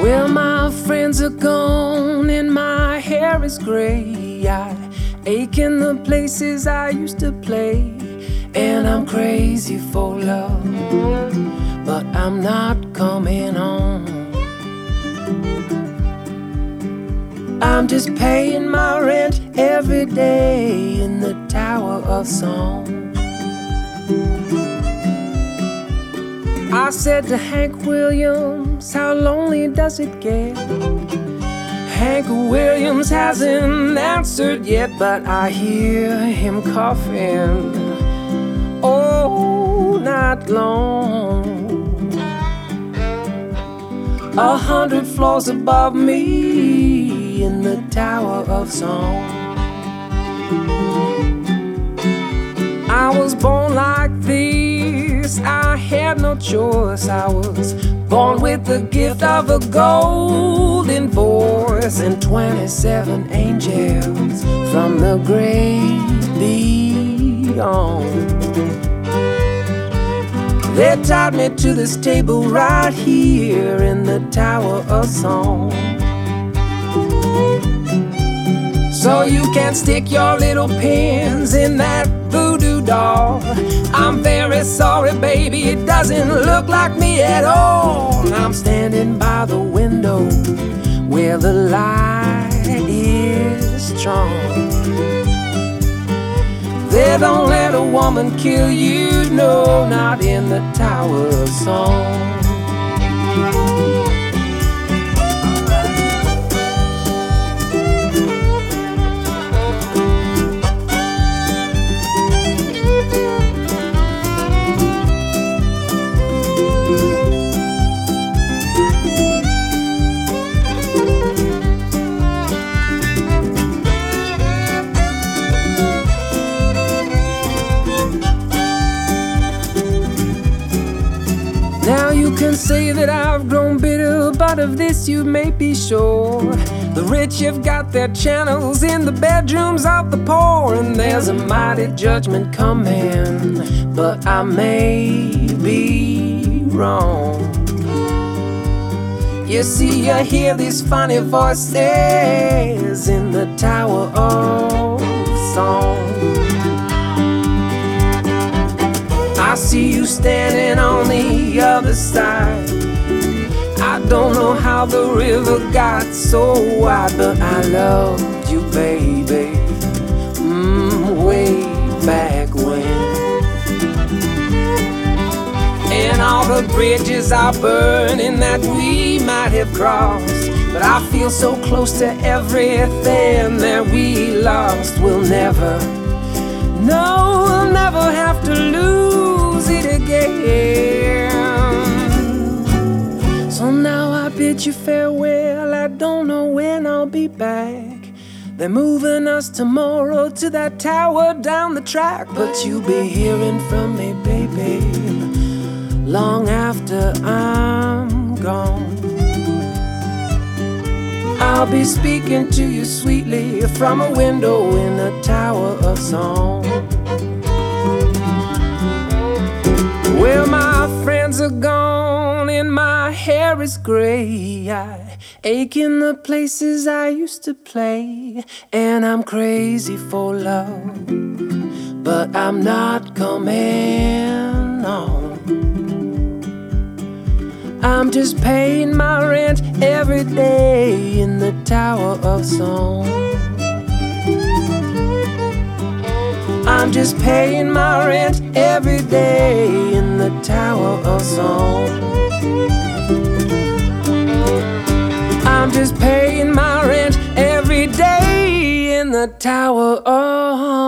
Well, my friends are gone and my hair is gray. I ache in the places I used to play. And I'm crazy for love, but I'm not coming home. I'm just paying my rent every day in the Tower of Song. I said to Hank Williams, how lonely does it get? Hank Williams hasn't answered yet, but I hear him coughing all night long. 100 floors above me in the Tower of Song. I was born like this, I had no choice. I was born with the gift of a golden voice and 27 angels from the great beyond. They tied me to this table right here in the Tower of Song. So you can stick your little pins in that voodoo doll. I'm very sorry, baby, it doesn't look like me at all. I'm standing by the window where the light is strong. They don't let a woman kill you, no, not in the Tower of Song. Now you can say that I've grown bitter, but of this you may be sure. The rich have got their channels in the bedrooms of the poor, and there's a mighty judgment coming, but I may be wrong. You see, you hear these funny voices in the Tower of Song. I see you standing on the other side. I don't know how the river got so wide, but I loved you, baby, way back when. And all the bridges are burning that we might have crossed, but I feel so close to everything that we lost. We'll never, no, we'll never have to lose it again. So now I bid you farewell, I don't know when I'll be back. They're moving us tomorrow to that tower down the track, but you'll be hearing from me, baby, long after I'm gone. I'll be speaking to you sweetly from a window in the Tower of Song. Well, my friends are gone and my hair is gray. I ache in the places I used to play, and I'm crazy for love, but I'm not coming home. I'm just paying my rent every day in the Tower of Song. I'm just paying my rent every day in the Tower of Song. I'm just paying my rent every day in the Tower of